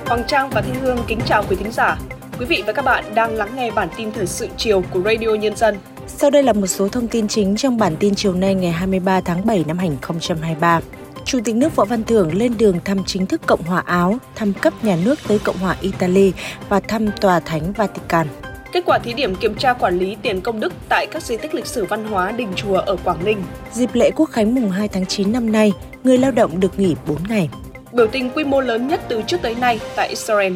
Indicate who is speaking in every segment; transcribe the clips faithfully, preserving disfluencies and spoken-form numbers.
Speaker 1: Hoàng Trang và Thanh Hương kính chào quý thính giả. Quý vị và các bạn đang lắng nghe bản tin thời sự chiều của Radio Nhân dân.
Speaker 2: Sau đây là một số thông tin chính trong bản tin chiều nay ngày hai mươi ba tháng bảy năm hai nghìn không trăm hai mươi ba. Chủ tịch nước Võ Văn Thưởng lên đường thăm chính thức Cộng hòa Áo, thăm cấp nhà nước tới Cộng hòa Italy và thăm Tòa Thánh Vatican.
Speaker 1: Kết quả thí điểm kiểm tra quản lý tiền công đức tại các di tích lịch sử văn hóa đình chùa ở Quảng Ninh.
Speaker 2: Dịp lễ Quốc khánh mùng hai tháng chín năm nay, người lao động được nghỉ bốn ngày.
Speaker 1: Biểu tình quy mô lớn nhất từ trước tới nay tại Israel.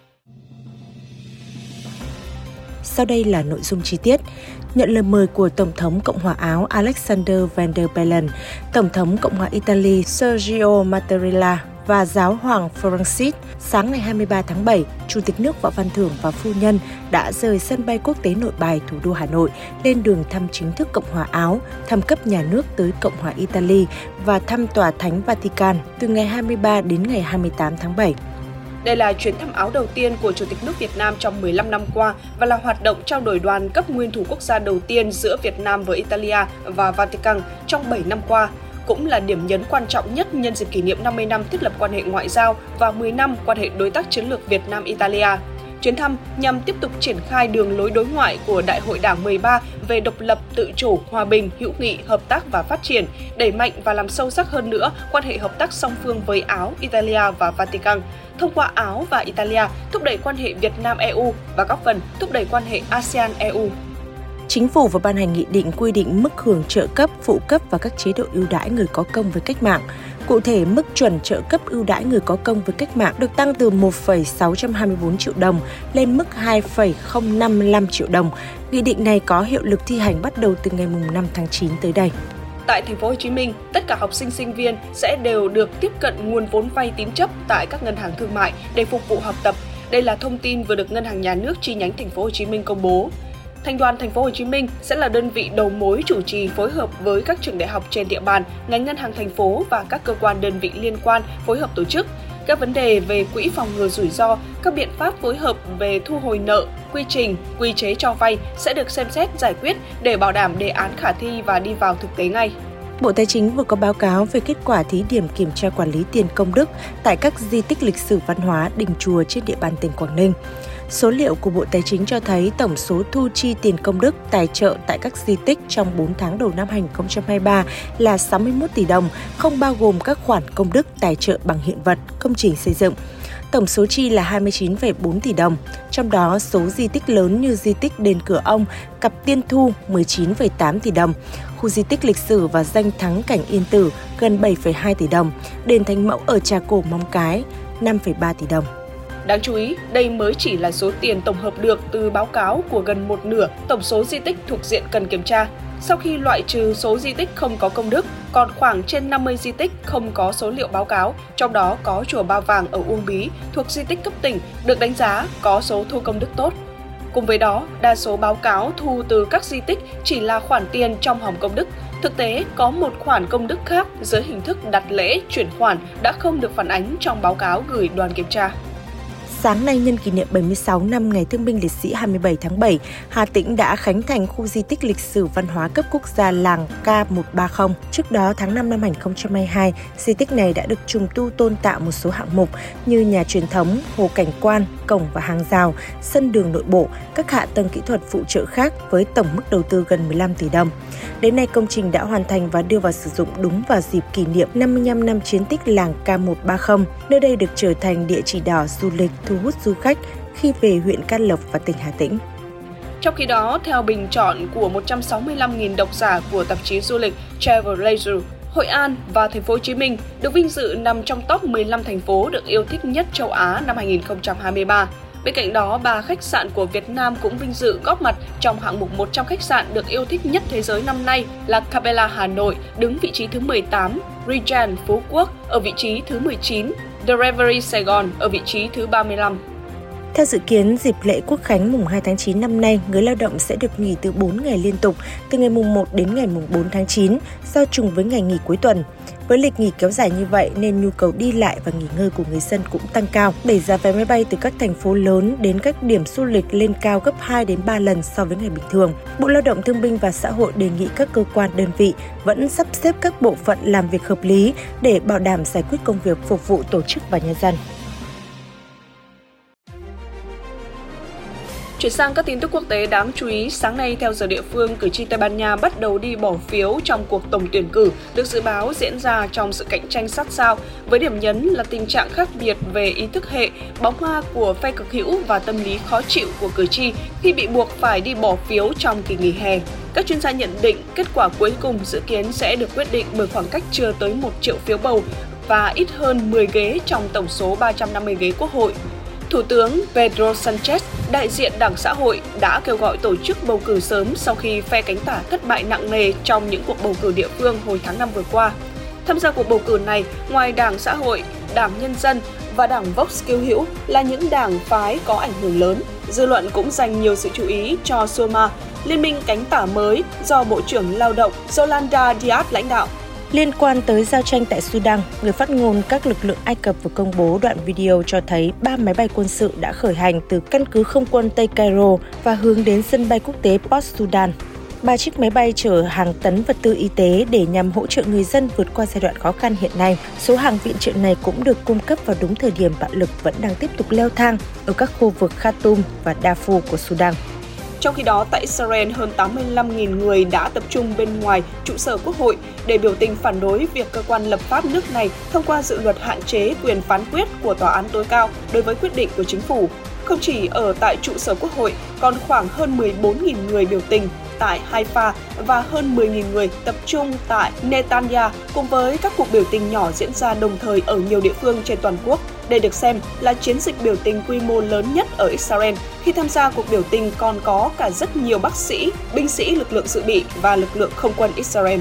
Speaker 2: Sau đây là nội dung chi tiết. Nhận lời mời của Tổng thống Cộng hòa Áo Alexander Van der Bellen, Tổng thống Cộng hòa Italy Sergio Mattarella và Giáo hoàng Francis, sáng ngày hai mươi ba tháng bảy, Chủ tịch nước Võ Văn Thưởng và phu nhân đã rời sân bay quốc tế Nội Bài, thủ đô Hà Nội, lên đường thăm chính thức Cộng hòa Áo, thăm cấp nhà nước tới Cộng hòa Italy và thăm Tòa Thánh Vatican từ ngày hai mươi ba đến ngày hai mươi tám tháng bảy.
Speaker 1: Đây là chuyến thăm Áo đầu tiên của Chủ tịch nước Việt Nam trong mười lăm năm qua và là hoạt động trao đổi đoàn cấp nguyên thủ quốc gia đầu tiên giữa Việt Nam với Italia và Vatican trong bảy năm qua, cũng là điểm nhấn quan trọng nhất nhân dịp kỷ niệm năm mươi năm thiết lập quan hệ ngoại giao và mười năm quan hệ đối tác chiến lược Việt Nam-Italia. Chuyến thăm nhằm tiếp tục triển khai đường lối đối ngoại của Đại hội Đảng mười ba về độc lập, tự chủ, hòa bình, hữu nghị, hợp tác và phát triển, đẩy mạnh và làm sâu sắc hơn nữa quan hệ hợp tác song phương với Áo, Italia và Vatican, thông qua Áo và Italia thúc đẩy quan hệ Việt Nam-e u và góp phần thúc đẩy quan hệ a sê an-e u.
Speaker 2: Chính phủ vừa ban hành nghị định quy định mức hưởng trợ cấp, phụ cấp và các chế độ ưu đãi người có công với cách mạng. Cụ thể, mức chuẩn trợ cấp ưu đãi người có công với cách mạng được tăng từ một phẩy sáu trăm hai mươi tư triệu đồng lên mức hai phẩy không năm mươi lăm triệu đồng. Nghị định này có hiệu lực thi hành bắt đầu từ ngày năm tháng chín tới đây.
Speaker 1: Tại thành phố Hồ Chí Minh, tất cả học sinh sinh viên sẽ đều được tiếp cận nguồn vốn vay tín chấp tại các ngân hàng thương mại để phục vụ học tập. Đây là thông tin vừa được Ngân hàng Nhà nước chi nhánh thành phố Hồ Chí Minh công bố. Thành đoàn thành phố Hồ Chí Minh sẽ là đơn vị đầu mối chủ trì phối hợp với các trường đại học trên địa bàn, ngành ngân hàng thành phố và các cơ quan đơn vị liên quan phối hợp tổ chức. Các vấn đề về quỹ phòng ngừa rủi ro, các biện pháp phối hợp về thu hồi nợ, quy trình, quy chế cho vay sẽ được xem xét giải quyết để bảo đảm đề án khả thi và đi vào thực tế ngay.
Speaker 2: Bộ Tài chính vừa có báo cáo về kết quả thí điểm kiểm tra quản lý tiền công đức tại các di tích lịch sử văn hóa đình chùa trên địa bàn tỉnh Quảng Ninh. Số liệu của Bộ Tài chính cho thấy tổng số thu chi tiền công đức tài trợ tại các di tích trong bốn tháng đầu năm hai nghìn không trăm hai mươi ba là sáu mươi mốt tỷ đồng, không bao gồm các khoản công đức tài trợ bằng hiện vật, công trình xây dựng. Tổng số chi là hai mươi chín phẩy bốn tỷ đồng, trong đó số di tích lớn như di tích Đền Cửa Ông, Cặp Tiên Thu mười chín phẩy tám tỷ đồng, khu di tích lịch sử và danh thắng cảnh Yên Tử gần bảy phẩy hai tỷ đồng, đền Thánh Mẫu ở Trà Cổ Móng Cái năm phẩy ba tỷ đồng.
Speaker 1: Đáng chú ý, đây mới chỉ là số tiền tổng hợp được từ báo cáo của gần một nửa tổng số di tích thuộc diện cần kiểm tra. Sau khi loại trừ số di tích không có công đức, còn khoảng trên năm mươi di tích không có số liệu báo cáo, trong đó có chùa Ba Vàng ở Uông Bí thuộc di tích cấp tỉnh được đánh giá có số thu công đức tốt. Cùng với đó, đa số báo cáo thu từ các di tích chỉ là khoản tiền trong hòm công đức. Thực tế, có một khoản công đức khác dưới hình thức đặt lễ, chuyển khoản đã không được phản ánh trong báo cáo gửi đoàn kiểm tra.
Speaker 2: Sáng nay nhân kỷ niệm bảy mươi sáu năm Ngày Thương binh Liệt sĩ hai mươi bảy tháng bảy, Hà Tĩnh đã khánh thành khu di tích lịch sử văn hóa cấp quốc gia làng K một ba không. Trước đó, tháng năm năm hai nghìn không trăm hai mươi hai, di tích này đã được trùng tu tôn tạo một số hạng mục như nhà truyền thống, hồ cảnh quan, cổng và hàng rào, sân đường nội bộ, các hạ tầng kỹ thuật phụ trợ khác với tổng mức đầu tư gần mười lăm tỷ đồng. Đến nay, công trình đã hoàn thành và đưa vào sử dụng đúng vào dịp kỷ niệm năm mươi lăm năm chiến tích làng K một ba không. Nơi đây được trở thành địa chỉ đỏ du lịch thu hút du khách khi về huyện Can Lộc và tỉnh Hà Tĩnh.
Speaker 1: Trong khi đó, theo bình chọn của một trăm sáu mươi lăm nghìn độc giả của tạp chí du lịch Travelleisure, Hội An và thành phố Hồ Chí Minh được vinh dự nằm trong top mười lăm thành phố được yêu thích nhất châu Á năm hai nghìn không trăm hai mươi ba. Bên cạnh đó, ba khách sạn của Việt Nam cũng vinh dự góp mặt trong hạng mục một trăm khách sạn được yêu thích nhất thế giới năm nay là Capella Hà Nội đứng vị trí thứ mười tám, Regent Phú Quốc ở vị trí thứ mười chín, The Reverie Sài Gòn ở vị trí thứ ba mươi lăm.
Speaker 2: Theo dự kiến, dịp lễ Quốc khánh mùng hai tháng chín năm nay, người lao động sẽ được nghỉ từ bốn ngày liên tục, từ ngày mùng một đến ngày mùng bốn tháng chín, giao trùng với ngày nghỉ cuối tuần. Với lịch nghỉ kéo dài như vậy nên nhu cầu đi lại và nghỉ ngơi của người dân cũng tăng cao, đẩy giá vé máy bay từ các thành phố lớn đến các điểm du lịch lên cao gấp hai đến ba lần so với ngày bình thường. Bộ Lao động Thương binh và Xã hội đề nghị các cơ quan đơn vị vẫn sắp xếp các bộ phận làm việc hợp lý để bảo đảm giải quyết công việc phục vụ tổ chức và nhân dân.
Speaker 1: Chuyển sang các tin tức quốc tế đáng chú ý, sáng nay theo giờ địa phương, cử tri Tây Ban Nha bắt đầu đi bỏ phiếu trong cuộc tổng tuyển cử được dự báo diễn ra trong sự cạnh tranh sát sao, với điểm nhấn là tình trạng khác biệt về ý thức hệ, bóng ma của phe cực hữu và tâm lý khó chịu của cử tri khi bị buộc phải đi bỏ phiếu trong kỳ nghỉ hè. Các chuyên gia nhận định kết quả cuối cùng dự kiến sẽ được quyết định bởi khoảng cách chưa tới một triệu phiếu bầu và ít hơn mười ghế trong tổng số ba trăm năm mươi ghế quốc hội. Thủ tướng Pedro Sánchez, đại diện Đảng Xã hội, đã kêu gọi tổ chức bầu cử sớm sau khi phe cánh tả thất bại nặng nề trong những cuộc bầu cử địa phương hồi tháng năm vừa qua. Tham gia cuộc bầu cử này, ngoài Đảng Xã hội, Đảng Nhân dân và Đảng Vox cứu hữu là những đảng phái có ảnh hưởng lớn, dư luận cũng dành nhiều sự chú ý cho Soma, liên minh cánh tả mới do Bộ trưởng Lao động Yolanda Diaz lãnh đạo.
Speaker 2: Liên quan tới giao tranh tại Sudan, người phát ngôn các lực lượng Ai Cập vừa công bố đoạn video cho thấy ba máy bay quân sự đã khởi hành từ căn cứ không quân Tây Cairo và hướng đến sân bay quốc tế Port Sudan. Ba chiếc máy bay chở hàng tấn vật tư y tế để nhằm hỗ trợ người dân vượt qua giai đoạn khó khăn hiện nay. Số hàng viện trợ này cũng được cung cấp vào đúng thời điểm bạo lực vẫn đang tiếp tục leo thang ở các khu vực Khartoum và Darfur của Sudan.
Speaker 1: Trong khi đó, tại Israel, hơn tám mươi lăm nghìn người đã tập trung bên ngoài trụ sở Quốc hội để biểu tình phản đối việc cơ quan lập pháp nước này thông qua dự luật hạn chế quyền phán quyết của Tòa án tối cao đối với quyết định của chính phủ. Không chỉ ở tại trụ sở Quốc hội, còn khoảng hơn mười bốn nghìn người biểu tình tại Haifa và hơn mười nghìn người tập trung tại Netanya, cùng với các cuộc biểu tình nhỏ diễn ra đồng thời ở nhiều địa phương trên toàn quốc. Đây được xem là chiến dịch biểu tình quy mô lớn nhất ở Israel. Khi tham gia cuộc biểu tình còn có cả rất nhiều bác sĩ, binh sĩ lực lượng dự bị và lực lượng không quân Israel.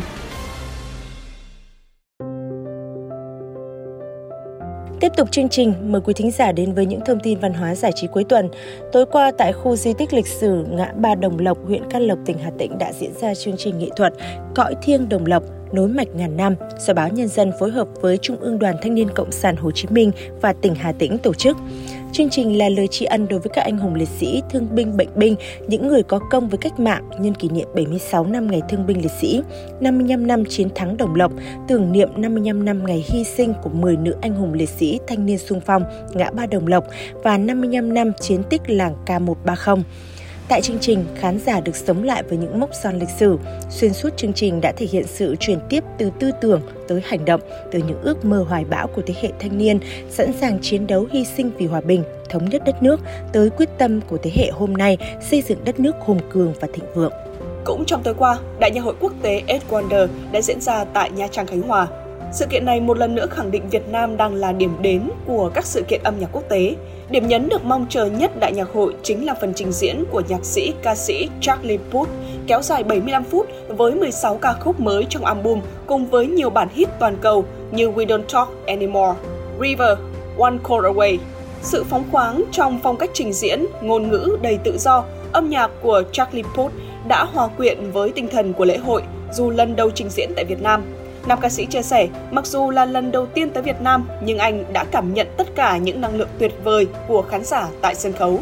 Speaker 2: Tiếp tục chương trình, mời quý thính giả đến với những thông tin văn hóa giải trí cuối tuần. Tối qua tại khu di tích lịch sử ngã ba Đồng Lộc, huyện Can Lộc, tỉnh Hà Tĩnh đã diễn ra chương trình nghệ thuật Cõi thiêng Đồng Lộc, nối mạch ngàn năm do Báo Nhân dân phối hợp với Trung ương Đoàn Thanh niên Cộng sản Hồ Chí Minh và tỉnh Hà Tĩnh tổ chức. Chương trình là lời tri ân đối với các anh hùng liệt sĩ, thương binh, bệnh binh, những người có công với cách mạng nhân kỷ niệm bảy mươi sáu năm ngày thương binh liệt sĩ, năm mươi lăm năm chiến thắng Đồng Lộc, tưởng niệm năm mươi lăm năm ngày hy sinh của mười nữ anh hùng liệt sĩ thanh niên xung phong ngã ba Đồng Lộc và năm mươi lăm năm chiến tích làng K một ba không. Tại chương trình, khán giả được sống lại với những mốc son lịch sử. Xuyên suốt chương trình đã thể hiện sự truyền tiếp từ tư tưởng tới hành động, từ những ước mơ hoài bão của thế hệ thanh niên sẵn sàng chiến đấu hy sinh vì hòa bình, thống nhất đất nước, tới quyết tâm của thế hệ hôm nay xây dựng đất nước hùng cường và thịnh vượng.
Speaker 1: Cũng trong tối qua, Đại nhạc hội quốc tế Ed Wonder đã diễn ra tại Nha Trang, Khánh Hòa. Sự kiện này một lần nữa khẳng định Việt Nam đang là điểm đến của các sự kiện âm nhạc quốc tế. Điểm nhấn được mong chờ nhất Đại nhạc hội chính là phần trình diễn của nhạc sĩ, ca sĩ Charlie Puth, kéo dài bảy mươi lăm phút với mười sáu ca khúc mới trong album cùng với nhiều bản hit toàn cầu như We Don't Talk Anymore, River, One Call Away. Sự phóng khoáng trong phong cách trình diễn, ngôn ngữ đầy tự do, âm nhạc của Charlie Puth đã hòa quyện với tinh thần của lễ hội dù lần đầu trình diễn tại Việt Nam. Nam ca sĩ chia sẻ, mặc dù là lần đầu tiên tới Việt Nam, nhưng anh đã cảm nhận tất cả những năng lượng tuyệt vời của khán giả tại sân khấu.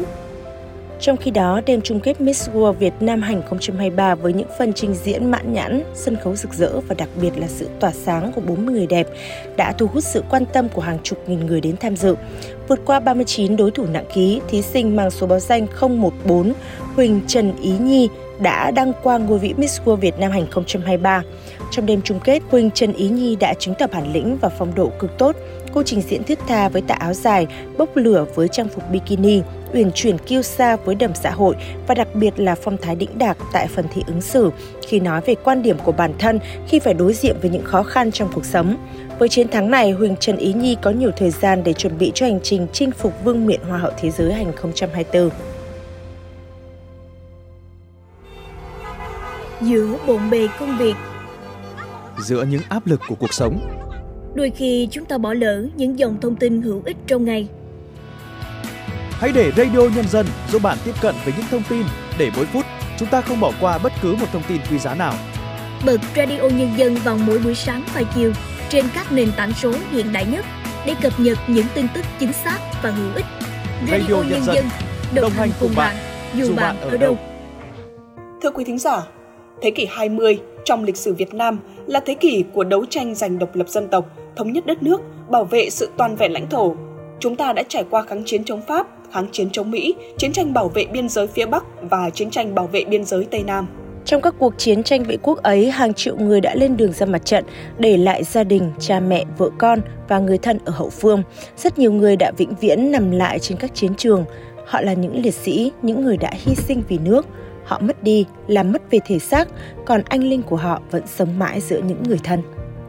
Speaker 2: Trong khi đó, đêm chung kết Miss World Việt Nam hai không hai ba với những phần trình diễn mãn nhãn, sân khấu rực rỡ và đặc biệt là sự tỏa sáng của bốn mươi người đẹp đã thu hút sự quan tâm của hàng chục nghìn người đến tham dự. Vượt qua ba mươi chín đối thủ nặng ký, thí sinh mang số báo danh không một bốn Huỳnh Trần Ý Nhi đã đăng quang ngôi vị Miss World Việt Nam hai không hai ba. Trong đêm chung kết, Huỳnh Trần Ý Nhi đã chứng tỏ bản lĩnh và phong độ cực tốt. Cô trình diễn thướt tha với tà áo dài, bốc lửa với trang phục bikini, uyển chuyển kiêu sa với đầm xã hội và đặc biệt là phong thái đĩnh đạc tại phần thi ứng xử khi nói về quan điểm của bản thân khi phải đối diện với những khó khăn trong cuộc sống. Với chiến thắng này, Huỳnh Trần Ý Nhi có nhiều thời gian để chuẩn bị cho hành trình chinh phục vương miện Hoa hậu thế giới hai không hai tư.
Speaker 3: Giữa bộn bề công việc,
Speaker 4: giữa những áp lực của cuộc sống,
Speaker 3: đôi khi chúng ta bỏ lỡ những dòng thông tin hữu ích trong ngày.
Speaker 4: Hãy để Radio Nhân dân giúp bạn tiếp cận với những thông tin để mỗi phút chúng ta không bỏ qua bất cứ một thông tin quý giá nào.
Speaker 3: Bật Radio Nhân dân vào mỗi buổi sáng và chiều trên các nền tảng số hiện đại nhất để cập nhật những tin tức chính xác và hữu ích. Radio, Radio Nhân dân đồng, đồng hành cùng bạn, bạn dù bạn ở đâu.
Speaker 1: Thưa quý thính giả, thế kỷ hai mươi trong lịch sử Việt Nam là thế kỷ của đấu tranh giành độc lập dân tộc, thống nhất đất nước, bảo vệ sự toàn vẹn lãnh thổ. Chúng ta đã trải qua kháng chiến chống Pháp, kháng chiến chống Mỹ, chiến tranh bảo vệ biên giới phía Bắc và chiến tranh bảo vệ biên giới Tây Nam.
Speaker 2: Trong các cuộc chiến tranh vệ quốc ấy, hàng triệu người đã lên đường ra mặt trận, để lại gia đình, cha mẹ, vợ con và người thân ở hậu phương. Rất nhiều người đã vĩnh viễn nằm lại trên các chiến trường. Họ là những liệt sĩ, những người đã hy sinh vì nước. Họ mất đi là mất về thể xác, còn anh linh của họ vẫn sống mãi giữa những người thân.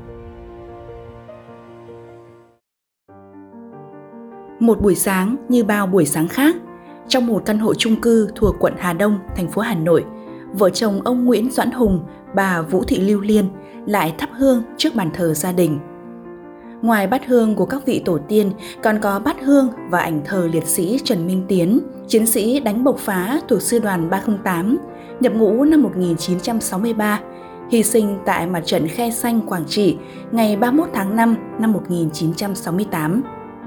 Speaker 5: Một buổi sáng như bao buổi sáng khác, trong một căn hộ chung cư thuộc quận Hà Đông, thành phố Hà Nội, vợ chồng ông Nguyễn Doãn Hùng, bà Vũ Thị Lưu Liên lại thắp hương trước bàn thờ gia đình. Ngoài bát hương của các vị tổ tiên, còn có bát hương và ảnh thờ liệt sĩ Trần Minh Tiến, chiến sĩ đánh bộc phá thuộc sư đoàn ba không tám, nhập ngũ năm một nghìn chín trăm sáu mươi ba, hy sinh tại mặt trận Khe Xanh, Quảng Trị ngày ba mươi mốt tháng năm năm một nghìn chín trăm sáu mươi tám.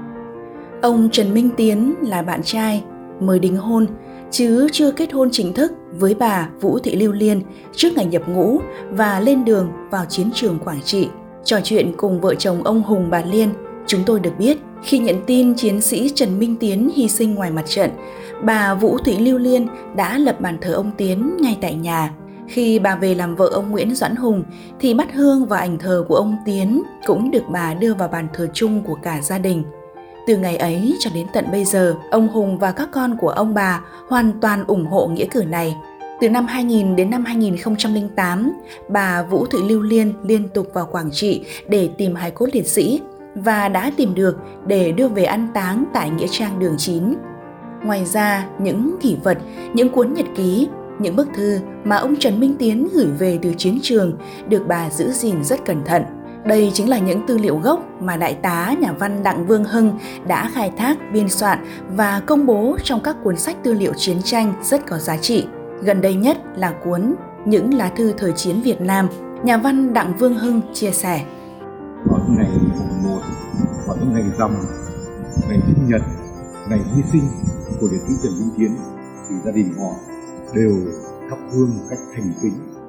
Speaker 5: Ông Trần Minh Tiến là bạn trai, mới đính hôn, chứ chưa kết hôn chính thức với bà Vũ Thị Lưu Liên trước ngày nhập ngũ và lên đường vào chiến trường Quảng Trị. Trò chuyện cùng vợ chồng ông Hùng bà Liên, chúng tôi được biết khi nhận tin chiến sĩ Trần Minh Tiến hy sinh ngoài mặt trận, bà Vũ Thị Lưu Liên đã lập bàn thờ ông Tiến ngay tại nhà. Khi bà về làm vợ ông Nguyễn Doãn Hùng thì bát hương và ảnh thờ của ông Tiến cũng được bà đưa vào bàn thờ chung của cả gia đình. Từ ngày ấy cho đến tận bây giờ, ông Hùng và các con của ông bà hoàn toàn ủng hộ nghĩa cử này. Từ năm hai nghìn đến năm hai nghìn không trăm lẻ tám, bà Vũ Thị Lưu Liên liên tục vào Quảng Trị để tìm hài cốt liệt sĩ và đã tìm được để đưa về an táng tại Nghĩa trang Đường chín. Ngoài ra, những kỷ vật, những cuốn nhật ký, những bức thư mà ông Trần Minh Tiến gửi về từ chiến trường được bà giữ gìn rất cẩn thận. Đây chính là những tư liệu gốc mà Đại tá nhà văn Đặng Vương Hưng đã khai thác, biên soạn và công bố trong các cuốn sách tư liệu chiến tranh rất có giá trị. Gần đây nhất là cuốn Những lá thư thời chiến Việt Nam, nhà văn Đặng Vương Hưng chia sẻ.
Speaker 6: Vào những ngày mùng một, vào những ngày rằm, ngày sinh nhật, ngày hy sinh của liệt sĩ Trần Minh Tiến thì gia đình họ đều thắp hương một cách thành kính.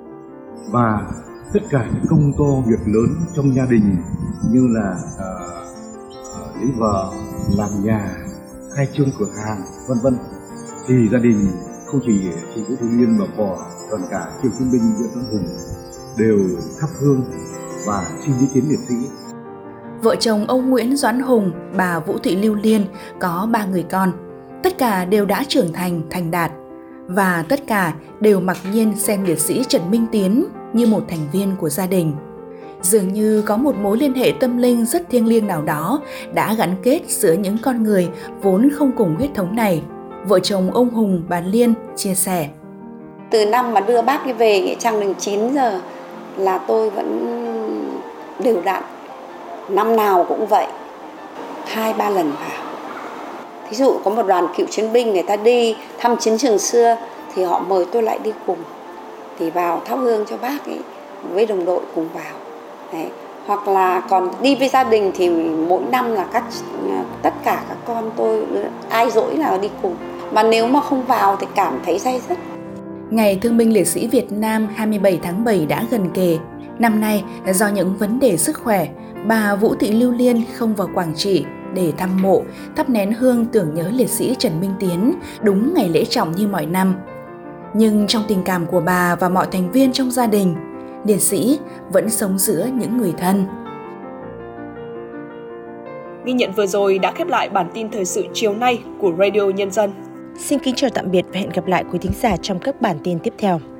Speaker 6: Và tất cả những công to việc lớn trong gia đình như là uh, lấy vợ, làm nhà, khai trương cửa hàng, vân vân thì gia đình không chỉ chị Vũ Thị Liên mà còn còn cả cựu chiến binh Nguyễn Doãn Hùng đều thắp hương và xin ý kiến liệt sĩ.
Speaker 5: Vợ chồng ông Nguyễn Doãn Hùng, bà Vũ Thị Lưu Liên có ba người con, tất cả đều đã trưởng thành, thành đạt và tất cả đều mặc nhiên xem liệt sĩ Trần Minh Tiến như một thành viên của gia đình. Dường như có một mối liên hệ tâm linh rất thiêng liêng nào đó đã gắn kết giữa những con người vốn không cùng huyết thống này. Vợ chồng ông Hùng, bà Liên chia sẻ.
Speaker 7: Từ năm mà đưa bác đi về Nghĩa trang Đường chín giờ là tôi vẫn đều đặn. Năm nào cũng vậy, hai ba lần vào. Thí dụ có một đoàn cựu chiến binh người ta đi thăm chiến trường xưa thì họ mời tôi lại đi cùng. Thì vào thắp hương cho bác ấy, với đồng đội cùng vào. Đấy. Hoặc là còn đi với gia đình thì mỗi năm là các tất cả các con tôi ai rỗi là đi cùng. Mà nếu mà không vào thì cảm thấy day dứt.
Speaker 5: Ngày Thương binh Liệt sĩ Việt Nam hai mươi bảy tháng bảy đã gần kề. Năm nay, do những vấn đề sức khỏe, bà Vũ Thị Lưu Liên không vào Quảng Trị để thăm mộ, thắp nén hương tưởng nhớ liệt sĩ Trần Minh Tiến đúng ngày lễ trọng như mọi năm. Nhưng trong tình cảm của bà và mọi thành viên trong gia đình, liệt sĩ vẫn sống giữa những người thân.
Speaker 1: Ghi nhận vừa rồi đã khép lại bản tin thời sự chiều nay của Radio Nhân dân.
Speaker 2: Xin kính chào tạm biệt và hẹn gặp lại quý thính giả trong các bản tin tiếp theo.